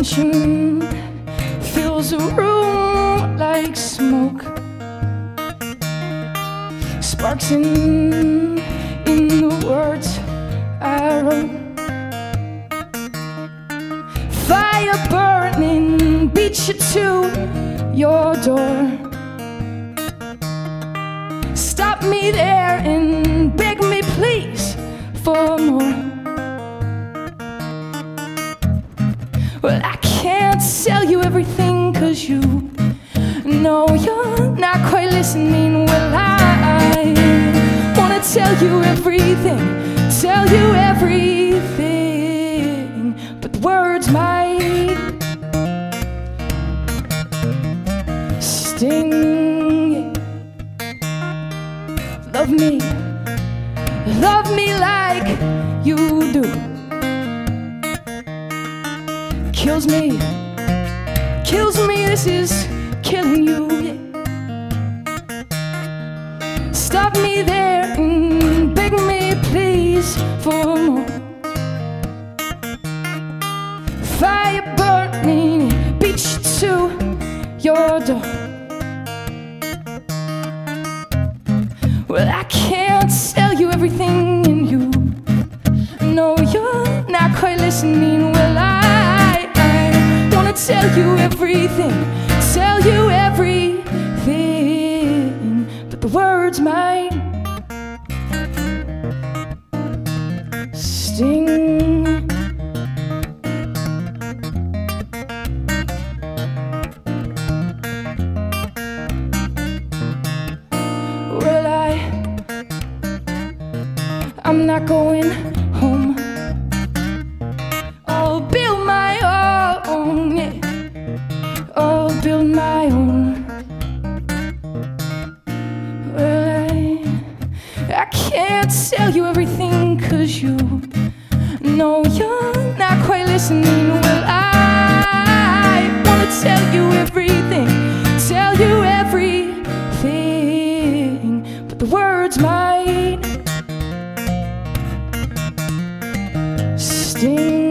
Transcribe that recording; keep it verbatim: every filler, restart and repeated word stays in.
kitchen fills the room like smoke. Sparks in, in the words I wrote. Fire burning beats you to your door. Stop me there and beg me please for more. Well, I can't sell you everything, 'cause you know you're not quite listening. Well, I wanna tell you everything, tell you everything, but the words might sting. Love me, love me like you do. Kills me, kills me, this is killing you, yeah. Stop me there and beg me please for more. Fire burning beats you to your door. Well, I can't sell you everything, and you know you're not quite listening. Well, I tell you everything, tell you everything, but the words might sting. Well, I, I'm not going home. I'll build my own, yeah. I'll build my own. Well, I, I can't sell you everything, 'cause you know you're not quite listening. Well, I wanna tell you everything, tell you everything, but the words might sting.